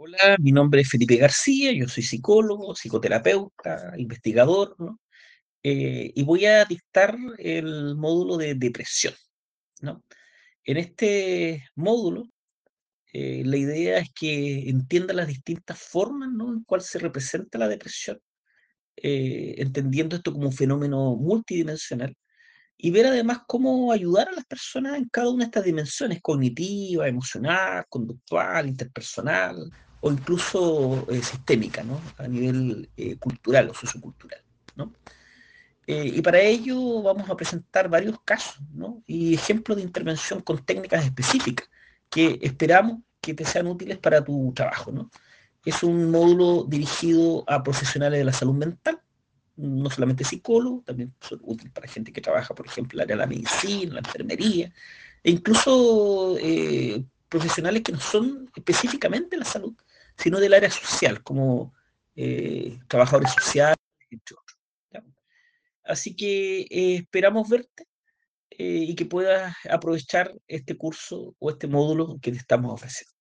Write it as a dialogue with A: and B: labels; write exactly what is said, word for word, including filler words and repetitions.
A: Hola, mi nombre es Felipe García, yo soy psicólogo, psicoterapeuta, investigador, ¿no? Eh, y voy a dictar el módulo de depresión, ¿no? En este módulo, eh, la idea es que entienda las distintas formas, ¿no?, en cual se representa la depresión, eh, entendiendo esto como un fenómeno multidimensional, y ver además cómo ayudar a las personas en cada una de estas dimensiones, cognitiva, emocional, conductual, interpersonal o incluso eh, sistémica, ¿no? A nivel eh, cultural o sociocultural, ¿no? Eh, y para ello vamos a presentar varios casos, ¿no?, y ejemplos de intervención con técnicas específicas que esperamos que te sean útiles para tu trabajo, ¿no? Es un módulo dirigido a profesionales de la salud mental, no solamente psicólogos, también son útiles para gente que trabaja, por ejemplo, en el área de la medicina, la enfermería, e incluso eh, profesionales que no son específicamente de la salud, sino del área social, como eh, trabajadores sociales, entre otros, ¿ya? Así que eh, esperamos verte eh, y que puedas aprovechar este curso o este módulo que te estamos ofreciendo.